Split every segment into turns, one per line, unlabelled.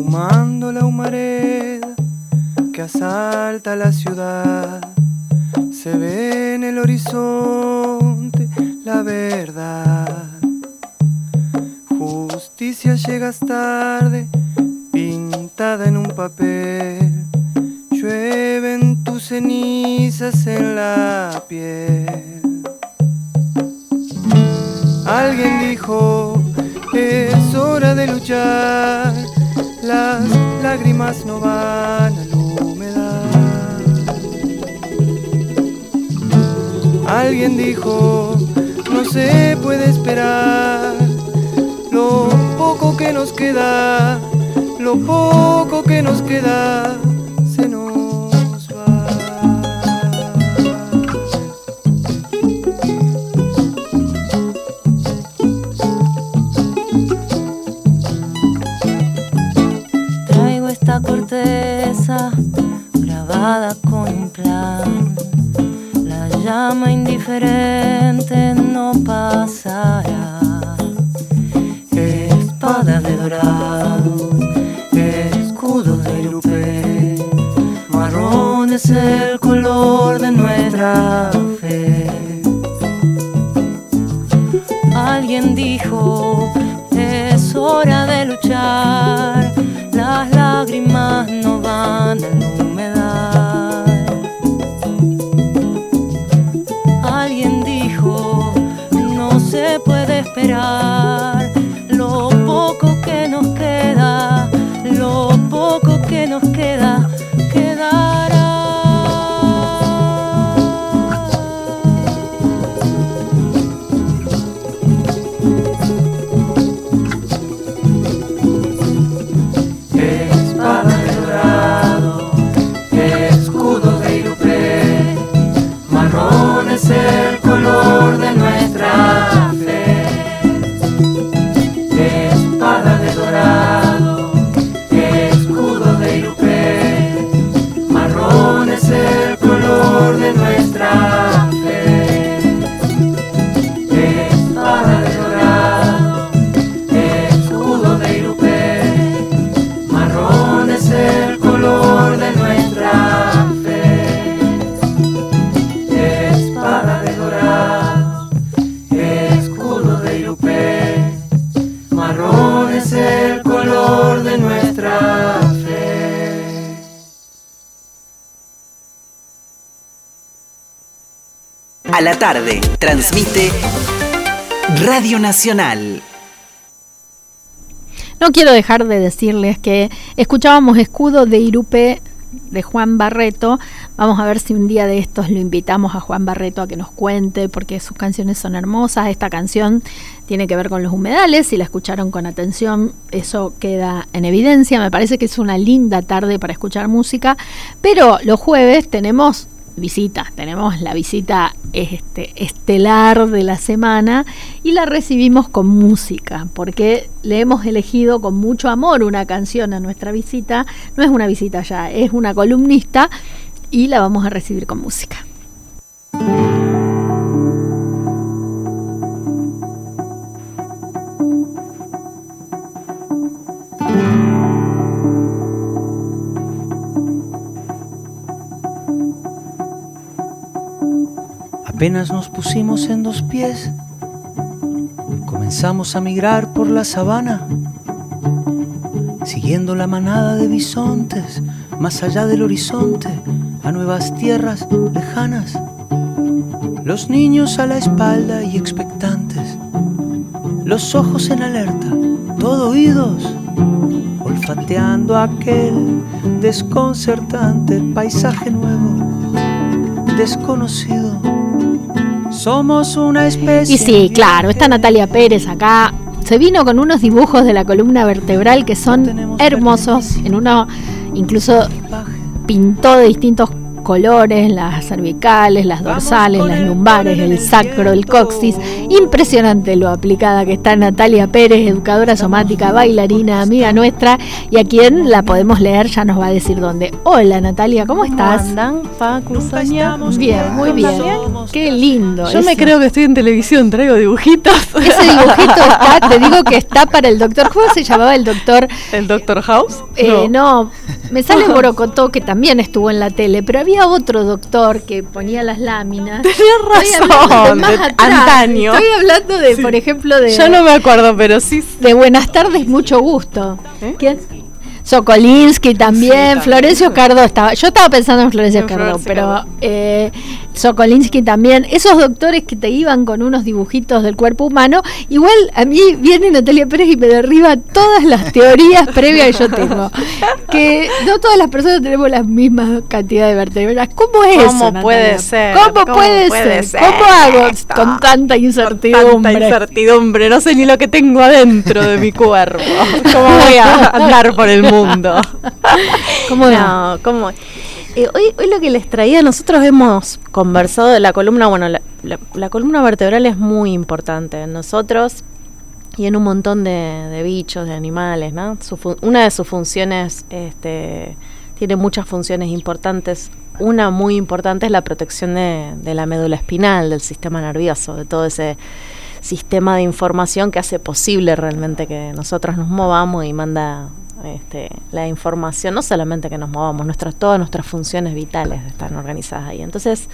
fumando la humareda que asalta la ciudad. Se ve en el horizonte la verdad. Justicia llegas tarde, pintada en un papel. Llueven tus cenizas en la piel. Alguien dijo, es hora de luchar. Las lágrimas no van a la humedad. Alguien dijo, no se puede esperar. Lo poco que nos queda, lo poco que nos queda, se nos va.
Traigo esta corteza grabada con un plan. La llama indiferente no pasará. Espada de dorado, escudo de lupe, marrón es el color de nuestra fe. Alguien dijo, es hora de luchar, las lágrimas no van a la humedad. Alguien dijo, no se puede esperar. Lo poco que nos queda, lo poco que nos queda, quedará.
Espada de dorado, escudo de irupé, marrón es el color de nuestra fe. Espada de dorado, escudo de irupé, marrón es el color de nuestra fe. Espada de dorado, escudo de irupé, marrón es el color de nuestra fe. Espada de dorado, escudo de irupé, marrón es el color de nuestra fe.
A la tarde, transmite Radio Nacional.
No quiero dejar de decirles que escuchábamos Escudo de Irupé de Juan Barreto. Vamos a ver si un día de estos lo invitamos a Juan Barreto a que nos cuente, porque sus canciones son hermosas. Esta canción tiene que ver con los humedales. Si la escucharon con atención, eso queda en evidencia. Me parece que es una linda tarde para escuchar música, pero los jueves tenemos la visita estelar de la semana, y la recibimos con música, porque le hemos elegido con mucho amor una canción a nuestra visita. No es una visita ya, es una columnista, y la vamos a recibir con música.
Apenas nos pusimos en dos pies, comenzamos a migrar por la sabana, siguiendo la manada de bisontes, más allá del horizonte, a nuevas tierras lejanas. Los niños a la espalda y expectantes, los ojos en alerta, todo oídos, olfateando aquel desconcertante paisaje nuevo, desconocido. Somos una especie.
Y sí, claro, está Natalia Pérez acá. Se vino con unos dibujos de la columna vertebral que son hermosos. En uno incluso pintó de distintos colores, las cervicales, las dorsales, las lumbares, el sacro, el coxis. Impresionante lo aplicada que está Natalia Pérez, educadora somática, bailarina, amiga nuestra, y a quien la podemos leer ya nos va a decir dónde. Hola Natalia, ¿cómo estás?
¿Cómo andan, Facu, Sonia?
Bien, muy bien. Qué lindo.
Yo me creo que estoy en televisión, traigo dibujitos.
Ese dibujito está, te digo que está para el doctor. ¿Cómo se llamaba el doctor?
¿El Doctor House?
No, me sale Borocotó, que también estuvo en la tele, pero había otro doctor que ponía las láminas.
Tenés razón, de antaño.
Estoy hablando de, sí, por ejemplo, de...
Yo no me acuerdo, pero sí.
De Buenas tardes, mucho gusto. ¿Quién? Sokolinsky también, sí, Florencio Cardó estaba. Yo estaba pensando en Florencio Cardó, pero Sokolinsky también. Esos doctores que te iban con unos dibujitos del cuerpo humano. Igual a mí viene Natalia Pérez y me derriba todas las teorías previas que yo tengo. Que no todas las personas tenemos la misma cantidad de vértebras. ¿Cómo es eso?
¿Cómo puede ser?
¿Cómo puede ser? ¿Cómo hago con tanta incertidumbre?
Con tanta incertidumbre, no sé ni lo que tengo adentro de mi cuerpo. ¿Cómo voy a andar por el mundo?
¿Cómo
no? ¿Cómo? Hoy lo que les traía, nosotros hemos conversado de la columna, bueno, la columna vertebral es muy importante en nosotros y en un montón de bichos, de animales, ¿no? Una de sus funciones, tiene muchas funciones importantes. Una muy importante es la protección de la médula espinal, del sistema nervioso, de todo ese sistema de información que hace posible realmente que nosotros nos movamos y manda la información, no solamente que nos movamos, todas nuestras funciones vitales están organizadas ahí. Entonces,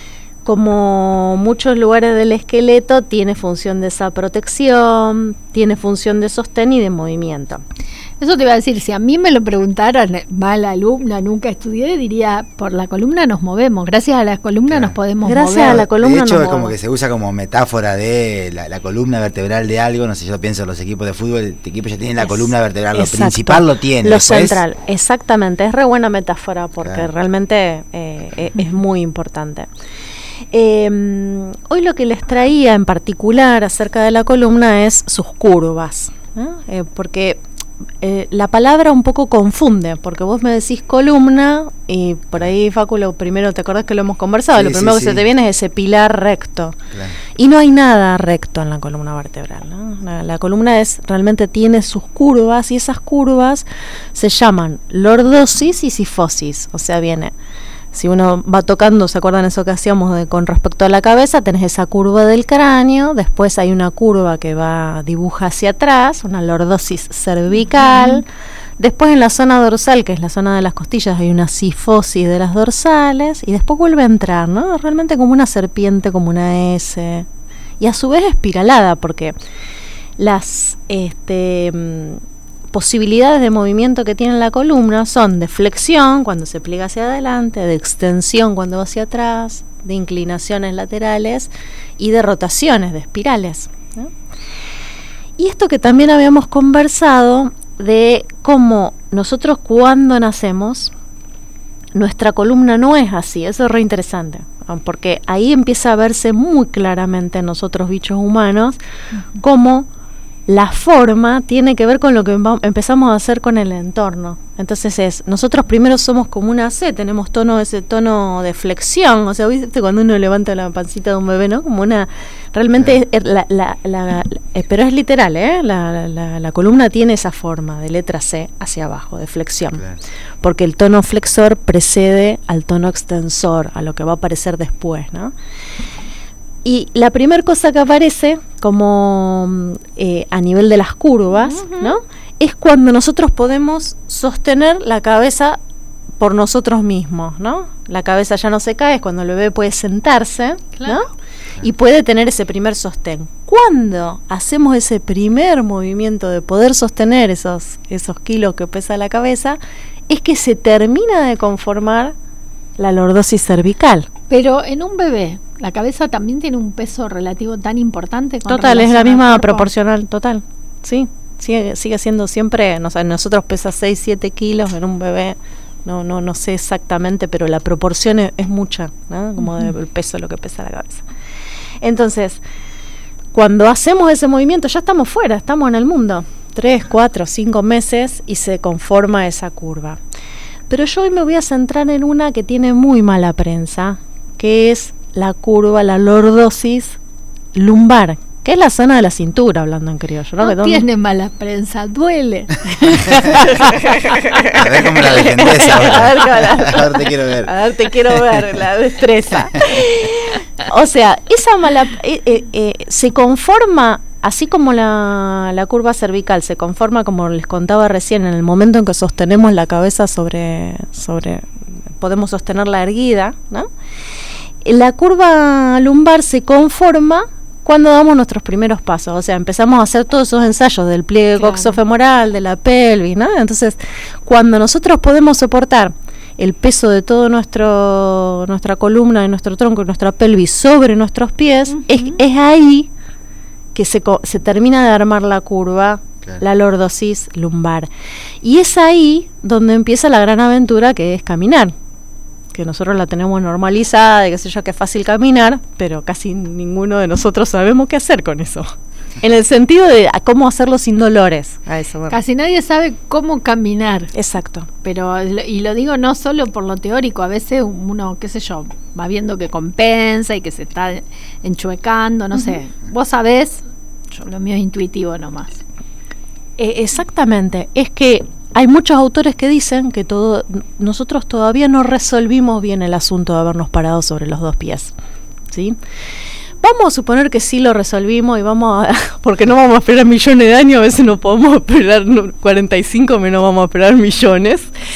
como muchos lugares del esqueleto, tiene función de esa protección, tiene función de sostén y de movimiento.
Eso te iba a decir, si a mí me lo preguntaran, mala alumna, nunca estudié, diría, por la columna nos movemos, gracias a la columna nos podemos mover.
Gracias a la columna
de hecho,
nos
es como
movemos.
que se usa como metáfora de la columna vertebral de algo, no sé, yo pienso en los equipos de fútbol, el equipo ya tiene la columna vertebral, lo principal lo tiene.
Lo
después,
central, exactamente, es re buena metáfora porque realmente es muy importante. Hoy lo que les traía en particular acerca de la columna es sus curvas, ¿no? Porque la palabra un poco confunde, porque vos me decís columna y por ahí, Facu, lo primero, ¿te acordás que lo hemos conversado? Sí, lo primero que se te viene es ese pilar recto. Claro. Y no hay nada recto en la columna vertebral, ¿no? La columna realmente tiene sus curvas y esas curvas se llaman lordosis y sifosis, o sea, viene... Si uno va tocando, ¿se acuerdan eso que hacíamos con respecto a la cabeza? Tenés esa curva del cráneo, después hay una curva que dibuja hacia atrás, una lordosis cervical, después en la zona dorsal, que es la zona de las costillas, hay una sifosis de las dorsales, y después vuelve a entrar, ¿no? Realmente como una serpiente, como una S, y a su vez espiralada, porque las... posibilidades de movimiento que tiene la columna son de flexión cuando se pliega hacia adelante, de extensión cuando va hacia atrás, de inclinaciones laterales y de rotaciones, de espirales, ¿no? Y esto que también habíamos conversado de cómo nosotros cuando nacemos, nuestra columna no es así, eso es re interesante, porque ahí empieza a verse muy claramente en nosotros bichos humanos cómo la forma tiene que ver con lo que empezamos a hacer con el entorno. Entonces nosotros primero somos como una C, tenemos ese tono de flexión, o sea, ¿viste cuando uno levanta la pancita de un bebé, ¿no? Como una, realmente, pero es literal, la columna tiene esa forma de letra C hacia abajo, de flexión, claro. Porque el tono flexor precede al tono extensor, a lo que va a aparecer después, ¿no? Y la primera cosa que aparece como a nivel de las curvas, ¿no? Es cuando nosotros podemos sostener la cabeza por nosotros mismos, ¿no? La cabeza ya no se cae, es cuando el bebé puede sentarse, claro, ¿no? Y puede tener ese primer sostén. Cuando hacemos ese primer movimiento de poder sostener esos kilos que pesa la cabeza, es que se termina de conformar la lordosis cervical.
Pero en un bebé, ¿la cabeza también tiene un peso relativo tan importante?
Total, es la misma proporcional, total. Sí, sigue siendo siempre, nosotros pesa 6-7 kilos en un bebé, no sé exactamente, pero la proporción es mucha, ¿no? Como del peso de lo que pesa la cabeza. Entonces, cuando hacemos ese movimiento, ya estamos fuera, estamos en el mundo, 3, 4, 5 meses y se conforma esa curva. Pero yo hoy me voy a centrar en una que tiene muy mala prensa, que es la curva, la lordosis lumbar, que es la zona de la cintura, hablando en criollo, ¿no?
No tiene mala prensa, duele.
A ver cómo la defendés ahora. A ver, te quiero ver.
A ver, te quiero ver, la destreza. O sea, esa mala se conforma, así como la curva cervical se conforma, como les contaba recién, en el momento en que sostenemos la cabeza sobre podemos sostenerla erguida, ¿no? La curva lumbar se conforma cuando damos nuestros primeros pasos, o sea, empezamos a hacer todos esos ensayos del pliegue coxofemoral, de la pelvis, ¿no? Entonces, cuando nosotros podemos soportar el peso de todo nuestra columna, de nuestro tronco y nuestra pelvis sobre nuestros pies, es ahí que se termina de armar la curva, la lordosis lumbar. Y es ahí donde empieza la gran aventura, que es caminar, que nosotros la tenemos normalizada, qué sé yo, que es fácil caminar, pero casi ninguno de nosotros sabemos qué hacer con eso. En el sentido de cómo hacerlo sin dolores. A eso,
casi nadie sabe cómo caminar.
Exacto.
Pero, y lo digo no solo por lo teórico, a veces uno, qué sé yo, va viendo que compensa y que se está enchuecando, no sé. Vos sabés, yo lo mío es intuitivo nomás.
Exactamente, es que hay muchos autores que dicen que nosotros todavía no resolvimos bien el asunto de habernos parado sobre los dos pies, ¿sí? Vamos a suponer que sí lo resolvimos y porque no vamos a esperar millones de años, a veces no podemos esperar 45, menos vamos a esperar millones.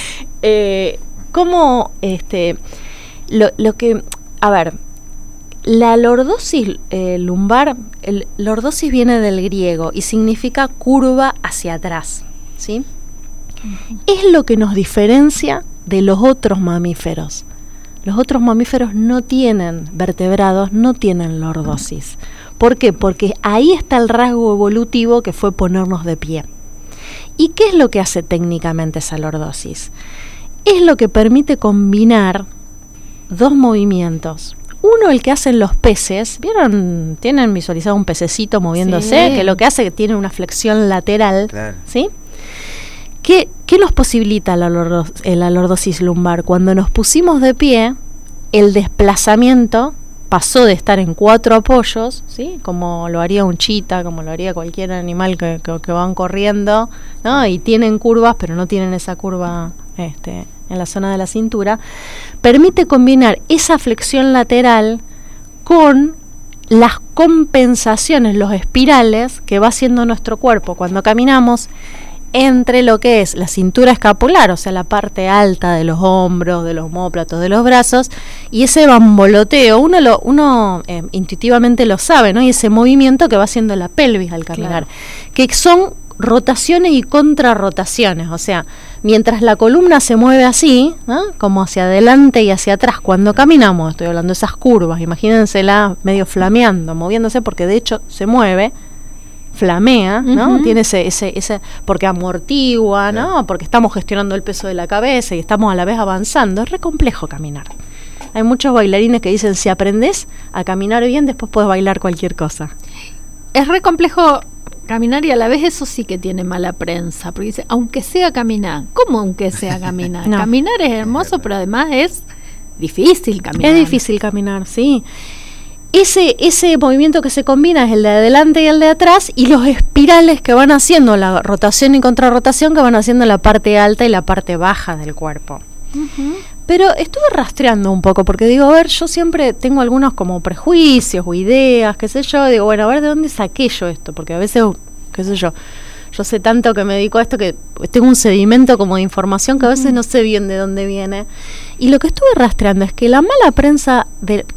La lordosis lumbar, lordosis viene del griego y significa curva hacia atrás, ¿sí? Es lo que nos diferencia de los otros mamíferos. Los otros mamíferos no tienen vertebrados, no tienen lordosis. ¿Por qué? Porque ahí está el rasgo evolutivo que fue ponernos de pie. ¿Y qué es lo que hace técnicamente esa lordosis? Es lo que permite combinar dos movimientos. Uno, el que hacen los peces. ¿Vieron? Tienen visualizado un pececito moviéndose, que lo que hace es que tiene una flexión lateral, ¿sí? ¿Qué nos posibilita la lordosis lumbar? Cuando nos pusimos de pie, el desplazamiento pasó de estar en 4 apoyos, ¿sí? Como lo haría un chita, como lo haría cualquier animal que van corriendo, ¿no? Y tienen curvas, pero no tienen esa curva en la zona de la cintura. Permite combinar esa flexión lateral con las compensaciones, los espirales que va haciendo nuestro cuerpo cuando caminamos, entre lo que es la cintura escapular, o sea, la parte alta de los hombros, de los omóplatos, de los brazos, y ese bamboloteo, uno intuitivamente lo sabe, ¿no? Y ese movimiento que va haciendo la pelvis al caminar, que son rotaciones y contrarrotaciones, o sea, mientras la columna se mueve así, ¿no? Como hacia adelante y hacia atrás cuando caminamos, estoy hablando de esas curvas, imagínensela medio flameando, moviéndose, porque de hecho se mueve, flamea, ¿no? Tiene ese porque amortigua, ¿no? Porque estamos gestionando el peso de la cabeza y estamos a la vez avanzando. Es re complejo caminar. Hay muchos bailarines que dicen, si aprendés a caminar bien, después podés bailar cualquier cosa.
Es re complejo caminar y a la vez eso sí que tiene mala prensa, porque dice, aunque sea caminar. ¿Cómo aunque sea caminar? No. Caminar es hermoso, pero además es difícil caminar.
Es difícil caminar, sí. Ese movimiento que se combina es el de adelante y el de atrás, y los espirales que van haciendo, la rotación y contrarrotación que van haciendo la parte alta y la parte baja del cuerpo. Pero estuve rastreando un poco, porque digo, a ver, yo siempre tengo algunos como prejuicios o ideas, qué sé yo, digo, bueno, a ver de dónde saqué yo esto, porque a veces, qué sé yo sé tanto que me dedico a esto que tengo un sedimento como de información que a veces no sé bien de dónde viene. Y lo que estuve rastreando es que la mala prensa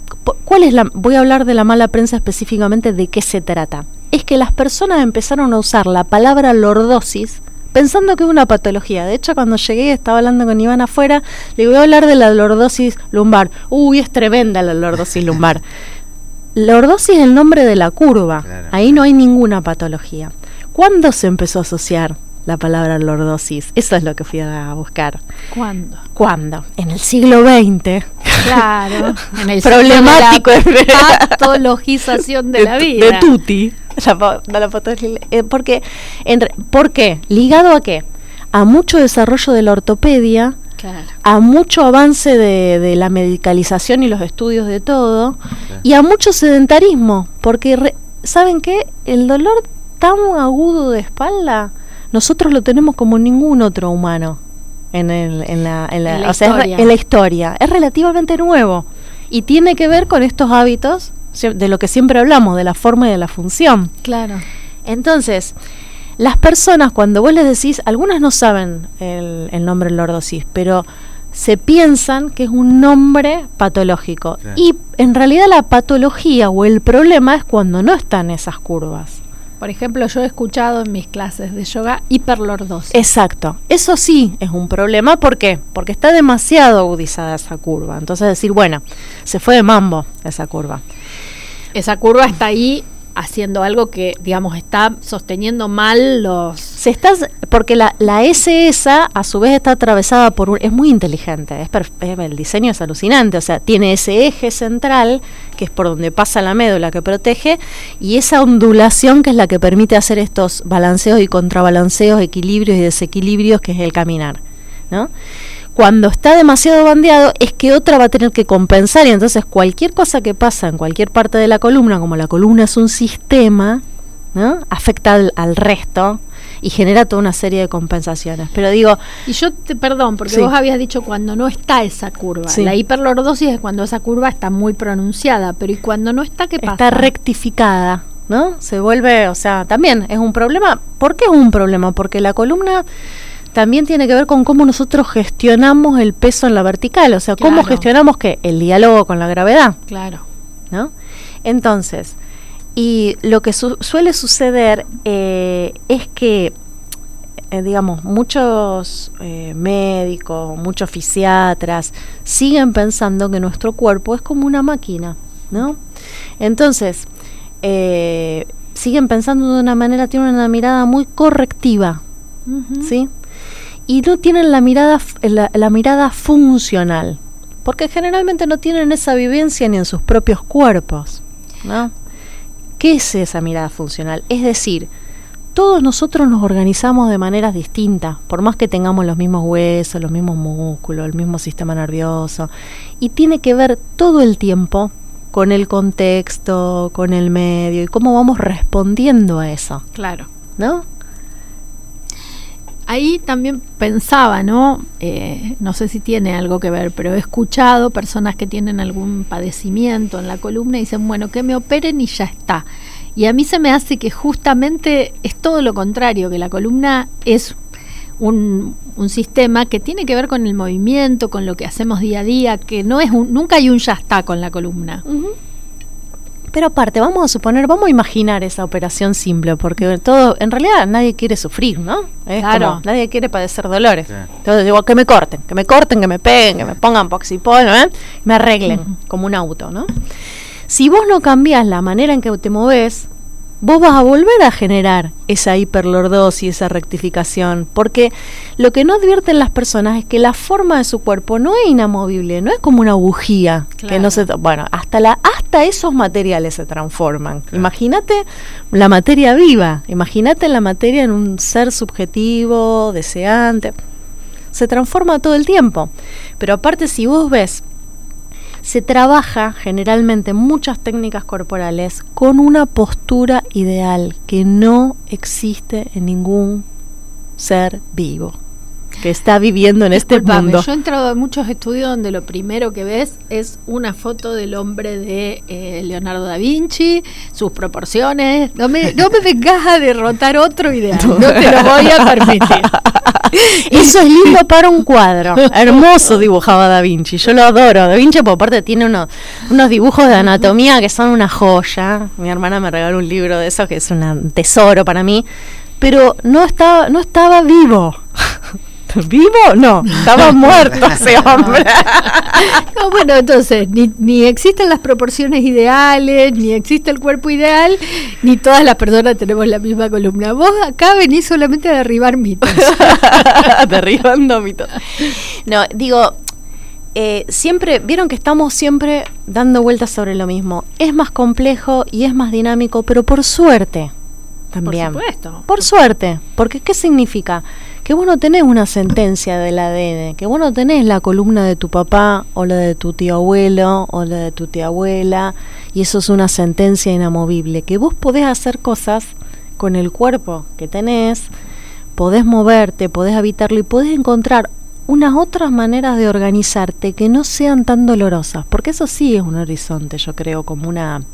voy a hablar de la mala prensa específicamente, de qué se trata. Es que las personas empezaron a usar la palabra lordosis pensando que es una patología. De hecho, cuando llegué, estaba hablando con Iván afuera, le voy a hablar de la lordosis lumbar. Uy, es tremenda la lordosis lumbar. Lordosis es el nombre de la curva. Ahí no hay ninguna patología. ¿Cuándo se empezó a asociar la palabra lordosis? Eso es lo que fui a buscar. ¿Cuándo? En el siglo XX.
Claro. En el
problemático
de la patologización de la vida.
De tutti. ¿Por qué? ¿Ligado a qué? A mucho desarrollo de la ortopedia,
Claro.
A mucho avance de la medicalización y los estudios de todo, y a mucho sedentarismo, porque ¿saben qué? El dolor tan agudo de espalda, nosotros lo tenemos como ningún otro humano en la historia. Es relativamente nuevo y tiene que ver con estos hábitos de lo que siempre hablamos, de la forma y de la función.
Claro.
Entonces, las personas, cuando vos les decís, algunas no saben el nombre lordosis, pero se piensan que es un nombre patológico. Claro. Y en realidad la patología o el problema es cuando no están esas curvas.
Por ejemplo, yo he escuchado en mis clases de yoga hiperlordosis.
Exacto. Eso sí es un problema. ¿Por qué? Porque está demasiado agudizada esa curva. Entonces decir, bueno, se fue de mambo esa curva.
Esa curva está ahí haciendo algo que, digamos, está sosteniendo mal los...
Porque la S esa, a su vez, está atravesada por es muy inteligente, el diseño es alucinante, o sea, tiene ese eje central, que es por donde pasa la médula que protege, y esa ondulación que es la que permite hacer estos balanceos y contrabalanceos, equilibrios y desequilibrios, que es el caminar, ¿no? Cuando está demasiado bandeado es que otra va a tener que compensar, y entonces cualquier cosa que pasa en cualquier parte de la columna, como la columna es un sistema, ¿no? Afecta al resto y genera toda una serie de compensaciones. Pero digo...
Y yo perdón, porque vos habías dicho cuando no está esa curva. Sí. La hiperlordosis es cuando esa curva está muy pronunciada, pero ¿y cuando no está, qué pasa?
Está rectificada, ¿no? Se vuelve, o sea, también es un problema. ¿Por qué es un problema? Porque la columna... también tiene que ver con cómo nosotros gestionamos el peso en la vertical, o sea, claro. Cómo gestionamos el diálogo con la gravedad.
Claro.
¿No? Entonces, y lo que suele suceder es que, digamos, muchos médicos, muchos fisiatras siguen pensando que nuestro cuerpo es como una máquina, ¿no? Entonces, siguen pensando de una manera, tienen una mirada muy correctiva, ¿sí? Y no tienen la mirada funcional, porque generalmente no tienen esa vivencia ni en sus propios cuerpos, ¿no? ¿Qué es esa mirada funcional? Es decir, todos nosotros nos organizamos de maneras distintas, por más que tengamos los mismos huesos, los mismos músculos, el mismo sistema nervioso, y tiene que ver todo el tiempo con el contexto, con el medio, y cómo vamos respondiendo a eso.
Claro.
¿No?
Ahí también pensaba, ¿no? No sé si tiene algo que ver, pero he escuchado personas que tienen algún padecimiento en la columna y dicen, bueno, que me operen y ya está. Y a mí se me hace que justamente es todo lo contrario, que la columna es un sistema que tiene que ver con el movimiento, con lo que hacemos día a día, que no es nunca hay un ya está con la columna.
Uh-huh. Pero aparte, vamos a imaginar esa operación simple, porque todo, en realidad nadie quiere sufrir, ¿no?
Claro.
Como, nadie quiere padecer dolores. Sí. Entonces digo, que me corten, que me peguen, que me pongan poxipol, me arreglen, como un auto, ¿no? Si vos no cambiás la manera en que te movés, vos vas a volver a generar esa hiperlordosis, esa rectificación, porque lo que no advierten las personas es que la forma de su cuerpo no es inamovible, no es como una bujía, claro. Que no se, bueno, hasta esos materiales se transforman. Claro. Imagínate la materia viva, imagínate la materia en un ser subjetivo, deseante, se transforma todo el tiempo. Pero aparte, si vos ves, se trabaja generalmente muchas técnicas corporales con una postura ideal que no existe en ningún ser vivo que está viviendo en este mundo.
Yo he entrado a muchos estudios donde lo primero que ves es una foto del hombre de Leonardo da Vinci, sus proporciones. No me vengas a derrotar otro ideal, no te lo voy a permitir.
Eso es lindo para un cuadro. Hermoso dibujaba Da Vinci. Yo lo adoro. Da Vinci, por parte, tiene unos dibujos de anatomía que son una joya. Mi hermana me regaló un libro de esos que es un tesoro para mí. Pero no estaba vivo. ¿Vivo? No, estaba muerto ese hombre.
No, bueno, entonces, ni existen las proporciones ideales, ni existe el cuerpo ideal, ni todas las personas tenemos la misma columna. Vos acá venís solamente a derribar mitos.
Derribando mitos. No, digo, siempre, vieron que estamos siempre dando vueltas sobre lo mismo. Es más complejo y es más dinámico, pero por suerte también.
Por supuesto.
Por suerte, porque ¿qué significa? Que vos no tenés una sentencia del ADN, que vos no tenés la columna de tu papá o la de tu tío abuelo o la de tu tía abuela, y eso es una sentencia inamovible, que vos podés hacer cosas con el cuerpo que tenés, podés moverte, podés habitarlo y podés encontrar unas otras maneras de organizarte que no sean tan dolorosas, porque eso sí es un horizonte, yo creo, como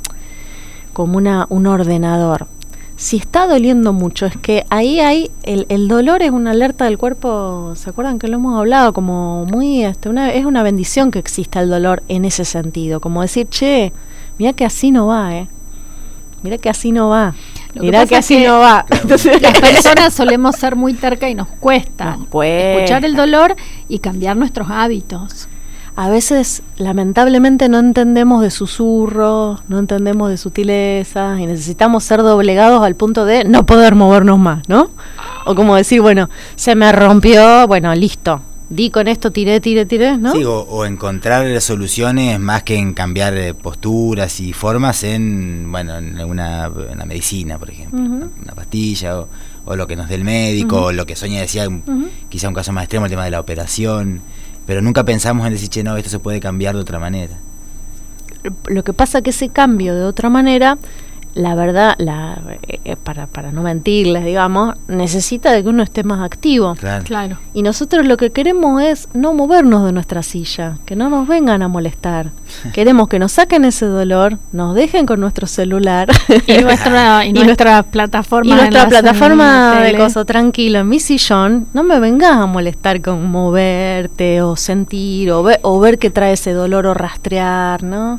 un ordenador. Si está doliendo mucho, es que ahí hay, el dolor es una alerta del cuerpo, ¿se acuerdan que lo hemos hablado? Como muy, es una bendición que exista el dolor en ese sentido, como decir, che, mira que así no va, mira que así no va. Mirá que así no va.
Entonces, las personas solemos ser muy tercas y nos cuesta escuchar el dolor y cambiar nuestros hábitos.
A veces, lamentablemente, no entendemos de susurros, no entendemos de sutilezas y necesitamos ser doblegados al punto de no poder movernos más, ¿no? O como decir, bueno, se me rompió, bueno, listo. Di con esto, tiré, ¿no?
Sí, o encontrar soluciones más que en cambiar posturas y formas en una medicina, por ejemplo, una pastilla o lo que nos dé el médico, o lo que Sonia decía, quizá un caso más extremo, el tema de la operación, pero nunca pensamos en decir, che, no, esto se puede cambiar de otra manera.
Lo que pasa que ese cambio de otra manera, la verdad, para no mentirles, digamos, necesita de que uno esté más activo.
Claro.
Y nosotros lo que queremos es no movernos de nuestra silla, que no nos vengan a molestar. Queremos que nos saquen ese dolor, nos dejen con nuestro celular
y nuestra plataforma.
Y nuestra plataforma de cosas, tranquilo, en mi sillón, no me vengas a molestar con moverte o sentir o ver que trae ese dolor o rastrear, ¿no?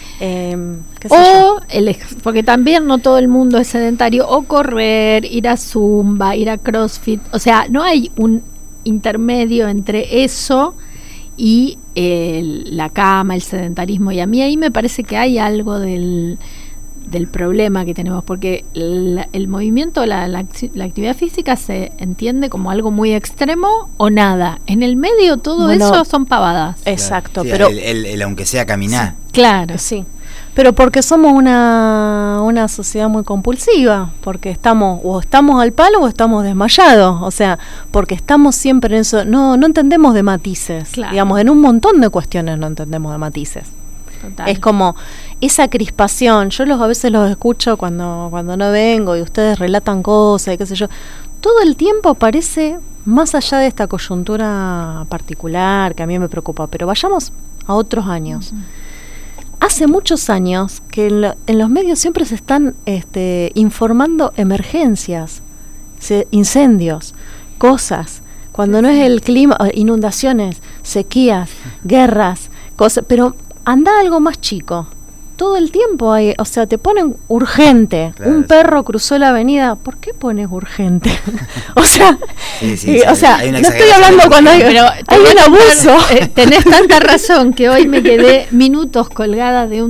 Porque también no todo el mundo es sedentario, o correr, ir a Zumba, ir a CrossFit, o sea, no hay un intermedio entre eso y la cama, el sedentarismo, y a mí ahí me parece que hay algo del problema que tenemos, porque el movimiento, la actividad física se entiende como algo muy extremo o nada. En el medio todo eso son pavadas.
Exacto,
sí,
pero
el aunque sea caminar.
Sí, claro.
Sí. Pero porque somos una sociedad muy compulsiva, porque estamos al palo o estamos desmayados, o sea, porque estamos siempre en eso, no entendemos de matices,
claro.
Digamos, en un montón de cuestiones no entendemos de matices. Total. Es como esa crispación, yo a veces los escucho cuando no vengo y ustedes relatan cosas y qué sé yo, todo el tiempo parece, más allá de esta coyuntura particular que a mí me preocupa, pero vayamos a otros años. Hace muchos años que en los medios siempre se están informando emergencias, incendios, cosas, cuando no es el clima, inundaciones, sequías, guerras, cosas, pero anda algo más chico. Todo el tiempo hay, o sea, te ponen urgente. Claro, un perro cruzó la avenida. ¿Por qué pones urgente? O sea, o sea, no estoy hablando cuando hay un abuso.
Tenés tanta razón que hoy me quedé minutos colgada de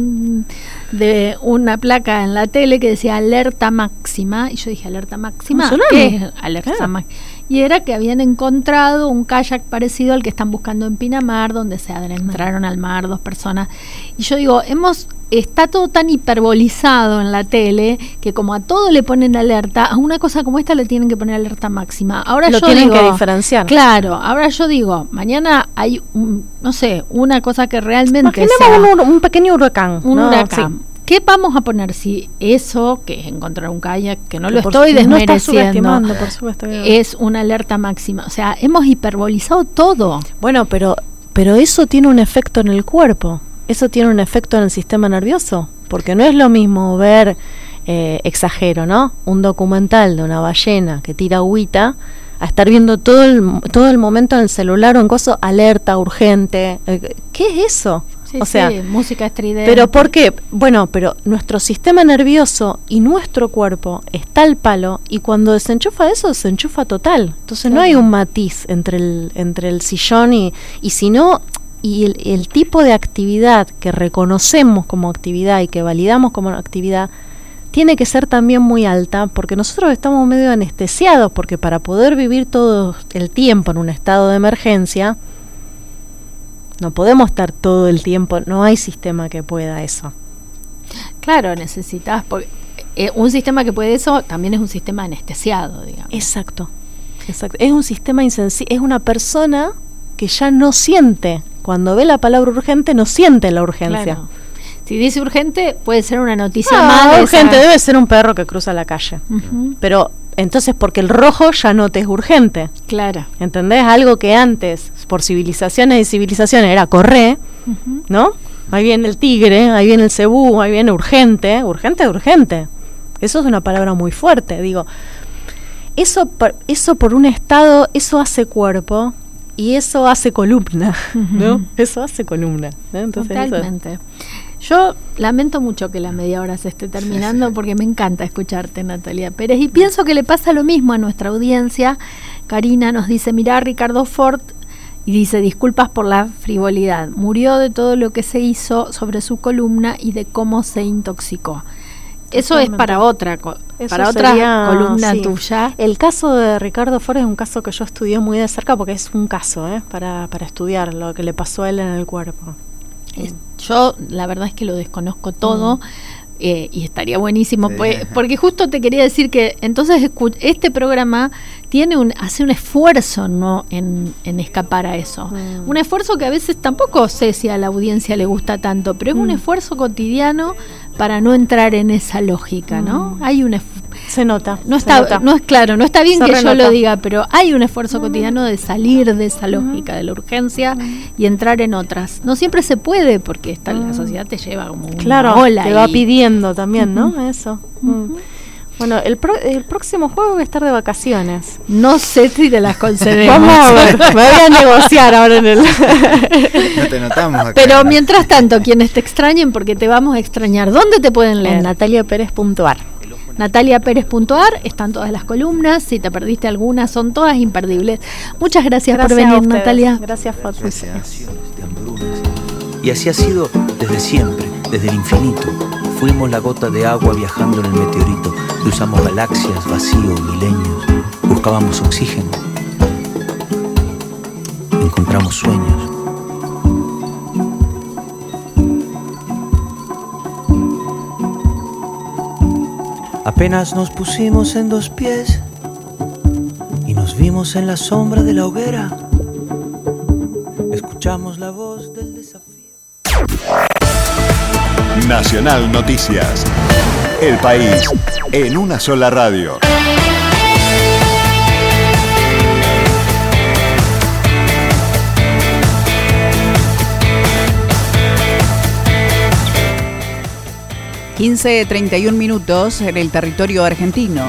una placa en la tele que decía alerta máxima, y yo dije, ¿alerta máxima? ¿Qué es alerta máxima? Y era que habían encontrado un kayak parecido al que están buscando en Pinamar, donde se adentraron al mar 2 personas. Y yo digo, está todo tan hiperbolizado en la tele que como a todo le ponen alerta, a una cosa como esta le tienen que poner alerta máxima. Ahora
lo tienen que diferenciar.
Claro, ahora yo digo, mañana hay una cosa que realmente
imaginemos un pequeño huracán.
Un huracán. Sí. ¿Qué vamos a poner si eso, que es encontrar un kayak, que no lo estoy desmereciendo, es una alerta máxima? O sea, hemos hiperbolizado todo.
Bueno, pero eso tiene un efecto en el cuerpo, eso tiene un efecto en el sistema nervioso, porque no es lo mismo ver, exagero, ¿no? Un documental de una ballena que tira agüita, a estar viendo todo el momento en el celular o en cosas, alerta, urgente. ¿Qué es eso?
Sí, o sea, música estridente.
¿Pero por qué? Bueno, pero nuestro sistema nervioso y nuestro cuerpo está al palo, y cuando desenchufa eso, se enchufa total. Entonces no hay un matiz entre el sillón y si no, y el tipo de actividad que reconocemos como actividad y que validamos como actividad tiene que ser también muy alta, porque nosotros estamos medio anestesiados, porque para poder vivir todo el tiempo en un estado de emergencia, no podemos estar todo el tiempo, no hay sistema que pueda eso.
Claro, necesitas, porque un sistema que puede eso también es un sistema anestesiado, digamos.
Exacto. Es un sistema insensible, es una persona que ya no siente, cuando ve la palabra urgente, no siente la urgencia.
Claro. Si dice urgente, puede ser una noticia más.
Urgente debe ser un perro que cruza la calle. Pero entonces, porque el rojo ya no te es urgente.
Claro.
¿Entendés? Algo que antes, por civilizaciones y civilizaciones, era correr, ¿no? Ahí viene el tigre, ahí viene el cebú, ahí viene urgente. Eso es una palabra muy fuerte, digo. Eso por un estado, eso hace cuerpo y eso hace columna, ¿no? Eso hace columna, ¿no? Entonces,
totalmente. Yo lamento mucho que la media hora se esté terminando porque me encanta escucharte, Natalia Pérez, y pienso que le pasa lo mismo a nuestra audiencia. Karina nos dice, mirá, Ricardo Ford, y dice, disculpas por la frivolidad, murió de todo lo que se hizo sobre su columna y de cómo se intoxicó. Eso es para otra columna tuya.
El caso de Ricardo Ford es un caso que yo estudié muy de cerca porque es un caso para estudiar lo que le pasó a él en el cuerpo.
Yo la verdad es que lo desconozco todo. Y estaría buenísimo, porque justo te quería decir que entonces este programa hace un esfuerzo, ¿no? en escapar a eso. Un esfuerzo que a veces tampoco sé si a la audiencia le gusta tanto, pero es un esfuerzo cotidiano para no entrar en esa lógica, ¿no? Hay un
se nota.
No está bien que yo lo diga, pero hay un esfuerzo cotidiano de salir de esa lógica de la urgencia y entrar en otras. No siempre se puede porque la sociedad te lleva como una ola.
Te va pidiendo también, ¿no? Eso. Bueno, el próximo jueves voy a estar de vacaciones.
No sé si te las concedemos.
Vamos a ver, me voy a negociar ahora en el...
No te notamos acá.
Pero mientras tanto, quienes te extrañen, porque te vamos a extrañar, ¿dónde te pueden leer?
En nataliaperez.ar.
nataliaperez.ar, están todas las columnas, si te perdiste alguna, son todas imperdibles. Muchas gracias por venir, Natalia.
Gracias, Fat.
Y así ha sido desde siempre, desde el infinito. Fuimos la gota de agua viajando en el meteorito. Cruzamos galaxias, vacío, milenios. Buscábamos oxígeno. Encontramos sueños. Apenas nos pusimos en dos pies y nos vimos en la sombra de la hoguera. Escuchamos la voz del desafío.
Nacional Noticias. El país en una sola radio.
(15:31) en el territorio argentino.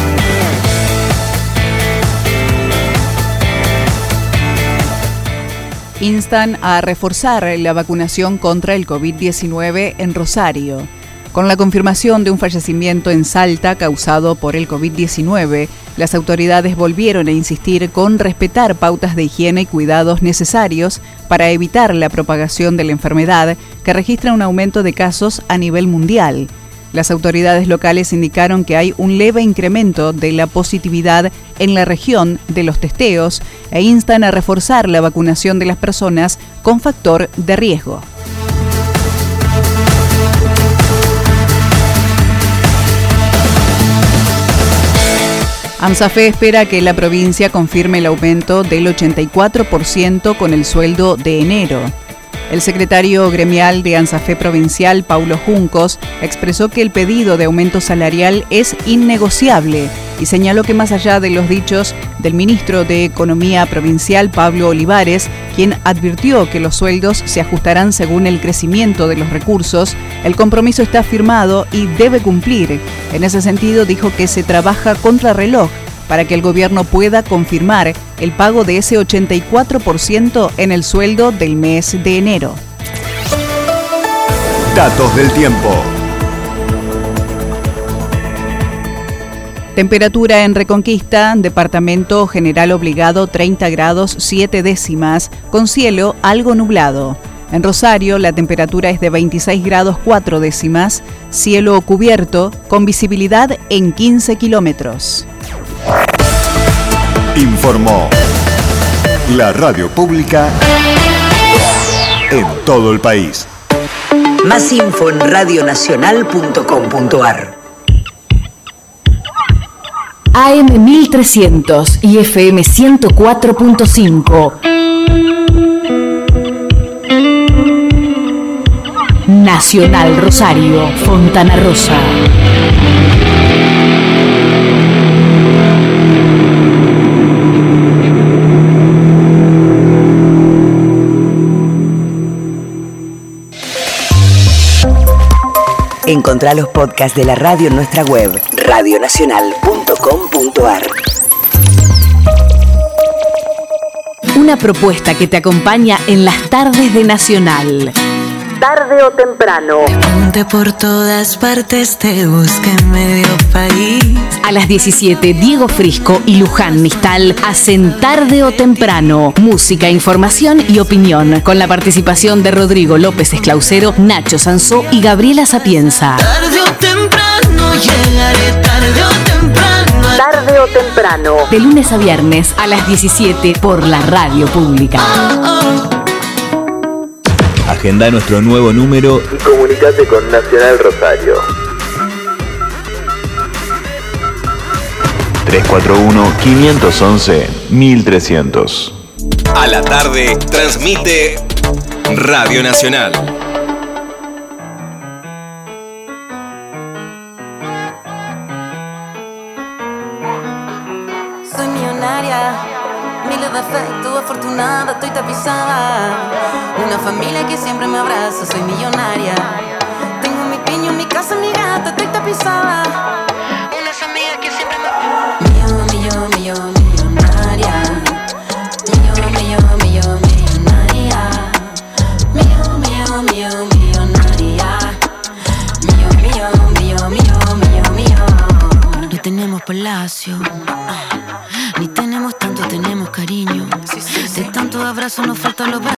Instan a reforzar la vacunación contra el COVID-19 en Rosario. Con la confirmación de un fallecimiento en Salta causado por el COVID-19, las autoridades volvieron a insistir con respetar pautas de higiene y cuidados necesarios para evitar la propagación de la enfermedad, que registra un aumento de casos a nivel mundial. Las autoridades locales indicaron que hay un leve incremento de la positividad en la región de los testeos e instan a reforzar la vacunación de las personas con factor de riesgo. AMSAFE espera que la provincia confirme el aumento del 84% con el sueldo de enero. El secretario gremial de AMSAFE provincial, Paulo Juncos, expresó que el pedido de aumento salarial es innegociable y señaló que más allá de los dichos del ministro de Economía provincial, Pablo Olivares, quien advirtió que los sueldos se ajustarán según el crecimiento de los recursos, el compromiso está firmado y debe cumplir. En ese sentido, dijo que se trabaja contrarreloj para que el gobierno pueda confirmar el pago de ese 84% en el sueldo del mes de enero.
Datos del tiempo.
Temperatura en Reconquista, departamento general obligado 30 grados 7 décimas, con cielo algo nublado. En Rosario la temperatura es de 26 grados 4 décimas, cielo cubierto, con visibilidad en 15 kilómetros.
Informó la radio pública en todo el país.
Más info en radionacional.com.ar.
AM 1300 y FM 104.5. Nacional Rosario, Fontana Rosa.
Encontrá los podcasts de la radio en nuestra web, radionacional.com.ar.
Una propuesta que te acompaña en las tardes de Nacional. Tarde o temprano.
Te pregunté por todas partes, te busqué en medio país.
A las 17, Diego Frisco y Luján Mistal hacen Tarde o Temprano. Música, información y opinión. Con la participación de Rodrigo López Esclausero, Nacho Sansó y Gabriela Sapienza.
Tarde o temprano, llegaré tarde o temprano.
Tarde o Temprano. De lunes a viernes a las 17 por la radio pública.
Agenda nuestro nuevo número
y comunicate con Nacional Rosario.
341-511-1300.
A la tarde transmite Radio Nacional.
Soy millonaria, miles de efectos, afortunada, estoy tapizada. Una familia que siempre me abraza, soy millonaria. Tengo mi piño, mi casa, mi gata, estoy tapizada. Unas amigas que siempre me... millonaria. Millonaria. Millonaria. No tenemos palacio, ni tenemos tanto, tenemos cariño. De tanto abrazo nos faltan los brazos.